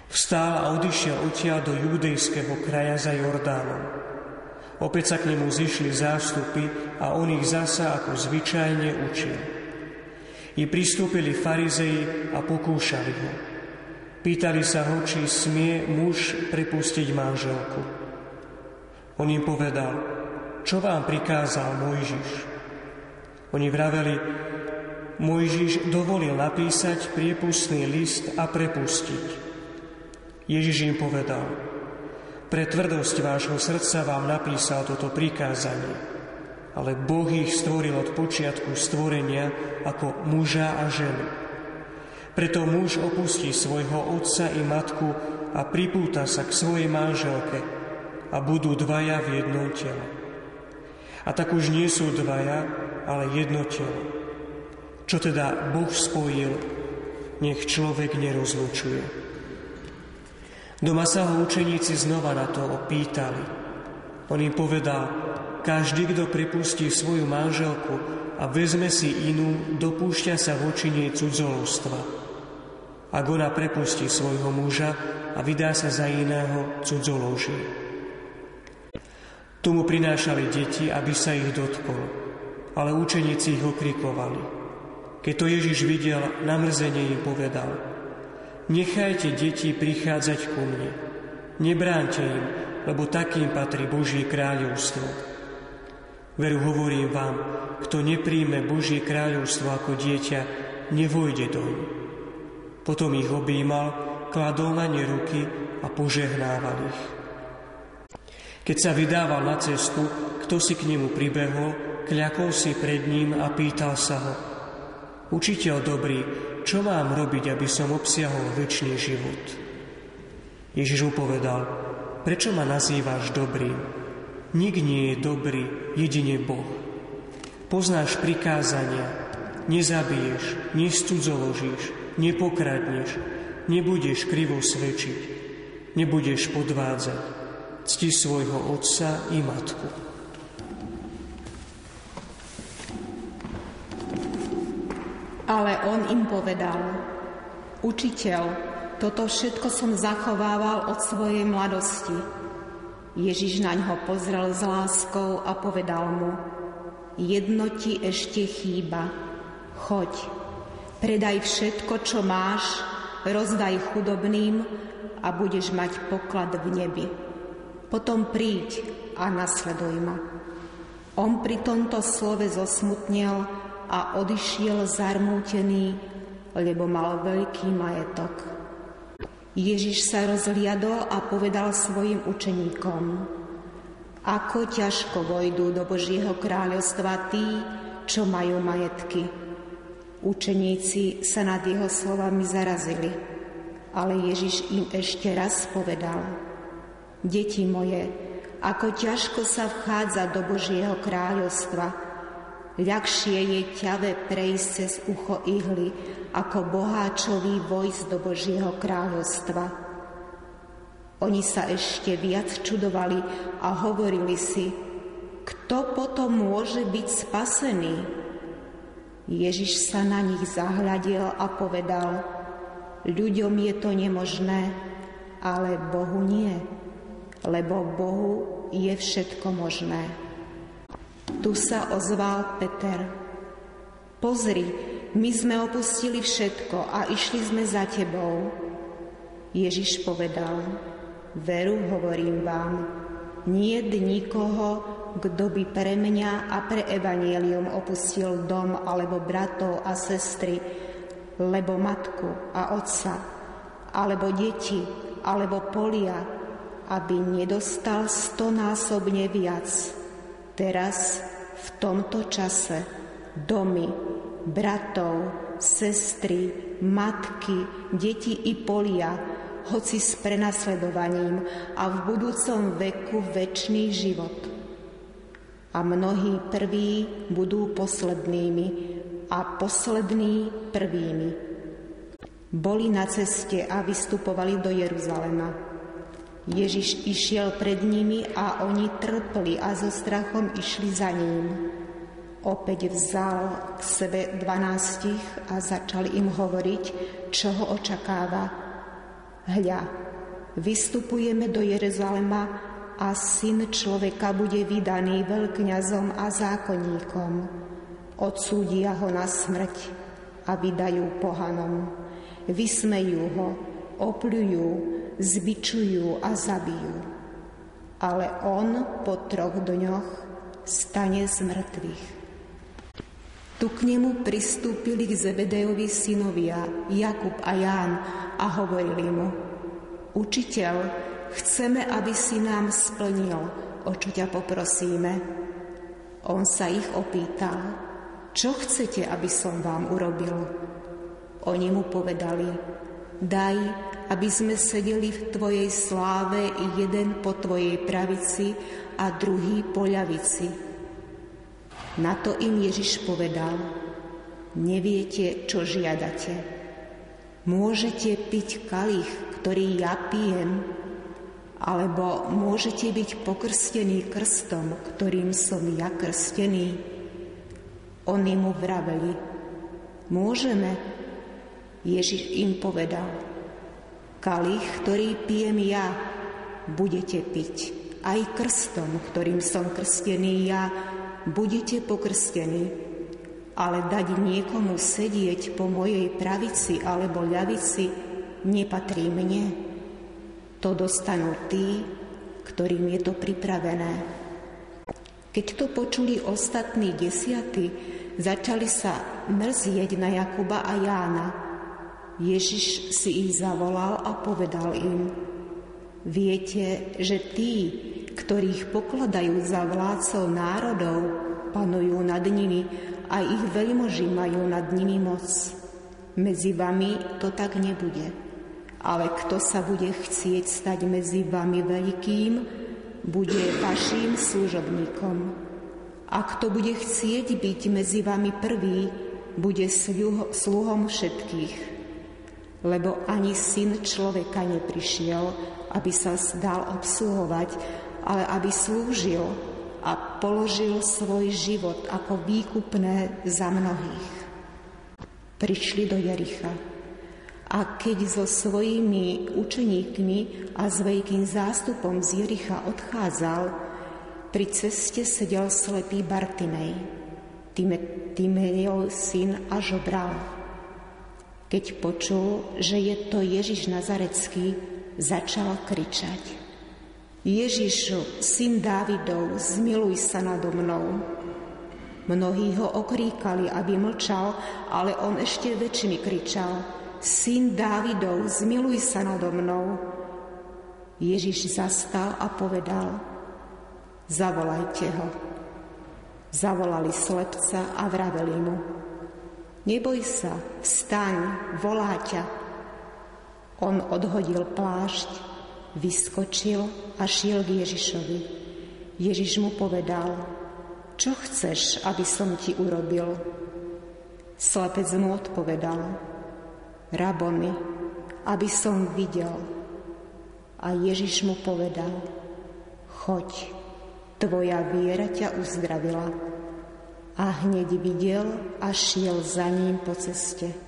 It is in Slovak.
Vstál a odišiel odtiaľ do judejského kraja za Jordánom. Opäť sa k nemu zišli zástupy a on ich zasa ako zvyčajne učil. I pristúpili farizei a pokúšali ho. Pýtali sa ho, či smie muž prepustiť manželku. On im povedal: čo vám prikázal Mojžiš? Oni vraveli: Mojžiš dovolil napísať priepustný list a prepustiť. Ježiš im povedal: pre tvrdosť vášho srdca vám napísal toto prikázanie, ale Boh ich stvoril od počiatku stvorenia ako muža a ženu. Preto muž opustí svojho otca i matku a pripúta sa k svojej manželke a budú dvaja v jednom tele. A tak už nie sú dvaja, ale jedno telo. Čo teda Boh spojil, nech človek nerozlučuje. Doma sa ho učeníci znova na to opýtali. On im povedal: každý, kto prepustí svoju manželku a vezme si inú, dopúšťa sa voči nej cudzoložstva. Ak ona prepustí svojho muža a vydá sa za iného, cudzoloží. Tu mu prinášali deti, aby sa ich dotkol, ale učeníci ich okrikovali. Keď to Ježiš videl, namrzenie im povedal: nechajte deti prichádzať ku mne. Nebránte im, lebo takým patrí Božie kráľovstvo. Veru hovorím vám, kto nepríjme Božie kráľovstvo ako dieťa, nevojde doň. Potom ich objímal, kladol na ne ruky a požehnával ich. Keď sa vydával na cestu, kto si k nemu pribehol, kľakol si pred ním a pýtal sa ho: Učiteľ dobrý, čo mám robiť, aby som obsiahol večný život? Ježiš mu povedal: prečo ma nazývaš dobrým? Nik nie je dobrý, jedine Boh. Poznáš prikázania: nezabiješ, nescudzoložíš, nepokradneš, nebudeš krivo svedčiť, nebudeš podvádzať, cti svojho otca i matku. Ale on im povedal: Učiteľ, toto všetko som zachovával od svojej mladosti. Ježiš naňho pozrel s láskou a povedal mu: jedno ti ešte chýba. Choď, predaj všetko, čo máš, rozdaj chudobným a budeš mať poklad v nebi. Potom príď a nasleduj ma. On pri tomto slove zosmutnel a odišiel zarmútený, lebo mal veľký majetok. Ježiš sa rozhliadol a povedal svojim učeníkom: ako ťažko vojdú do Božieho kráľovstva tí, čo majú majetky. Učeníci sa nad jeho slovami zarazili, ale Ježiš im ešte raz povedal: deti moje, ako ťažko sa vchádza do Božieho kráľovstva. Ľahšie je ťave prejsť cez ucho ihly, ako boháčovi vojsť do Božieho kráľovstva. Oni sa ešte viac čudovali a hovorili si: kto potom môže byť spasený? Ježiš sa na nich zahľadil a povedal: ľuďom je to nemožné, ale Bohu nie, lebo Bohu je všetko možné. Tu sa ozval Peter: pozri, my sme opustili všetko a išli sme za tebou. Ježiš povedal: veru hovorím vám, niet nikoho, kto by pre mňa a pre evanjelium opustil dom alebo bratov a sestry, lebo matku a otca, alebo deti, alebo polia, aby nedostal 100-násobne viac. Teraz, v tomto čase, domy, bratov, sestry, matky, deti i polia, hoci s prenasledovaním a v budúcom veku večný život. A mnohí prví budú poslednými a poslední prvými. Boli na ceste a vystupovali do Jeruzalema. Ježiš išiel pred nimi a oni trpli a so strachom išli za ním. Opäť vzal k sebe 12 a začal im hovoriť, čo ho očakáva. Hľa, vystupujeme do Jeruzalema a Syn človeka bude vydaný veľkňazom a zákonníkom. Odsúdia ho na smrť a vydajú pohanom. Vysmejú ho, opľujú, zbičujú a zabijú. Ale on po 3 dňoch stane z mŕtvych. Tu k nemu pristúpili k Zebedejovi synovia Jakub a Ján a hovorili mu: Učiteľ, chceme, aby si nám splnil, o čo ťa poprosíme. On sa ich opýtal: Čo chcete, aby som vám urobil? Oni mu povedali: Daj, aby sme sedeli v tvojej sláve, jeden po tvojej pravici a druhý po ľavici. Na to im Ježiš povedal: Neviete, čo žiadate. Môžete piť kalich, ktorý ja pijem, alebo môžete byť pokrstení krstom, ktorým som ja krstený. Oni mu vraveli: Môžeme. Ježiš im povedal: Kalich, ktorý pijem ja, budete piť. Aj krstom, ktorým som krstený ja, budete pokrstení. Ale dať niekomu sedieť po mojej pravici alebo ľavici nepatrí mne. To dostanú tí, ktorým je to pripravené. Keď to počuli ostatní 10, začali sa mrzieť na Jakuba a Jána. Ježiš si ich zavolal a povedal im: Viete, že tí, ktorých pokladajú za vládcov národov, panujú nad nimi a ich veľmoži majú nad nimi moc. Medzi vami to tak nebude. Ale kto sa bude chcieť stať medzi vami veľkým, bude vaším služobníkom. A kto bude chcieť byť medzi vami prvý, bude sluhom všetkých. Lebo ani Syn človeka neprišiel, aby sa dal obsluhovať, ale aby slúžil a položil svoj život ako výkupné za mnohých. Prišli do Jericha a keď so svojimi učeníkmi a s veľkým zástupom z Jericha odchádzal, pri ceste sedel slepý Bartimej, Timejov syn, a žobral. Keď počul, že je to Ježiš Nazarecký, začal kričať: Ježišu, syn Dávidov, zmiluj sa nado mnou. Mnohí ho okríkali, aby mlčal, ale on ešte väčšmi kričal: Syn Dávidov, zmiluj sa nado mnou. Ježiš zastal a povedal: Zavolajte ho. Zavolali slepca a vraveli mu: Neboj sa, vstaň, volá ťa. On odhodil plášť, vyskočil a šiel k Ježišovi. Ježiš mu povedal: Čo chceš, aby som ti urobil? Slepec mu odpovedal: Raboni, aby som videl. A Ježiš mu povedal: Choď, tvoja viera ťa uzdravila. A hneď videl a šiel za ním po ceste.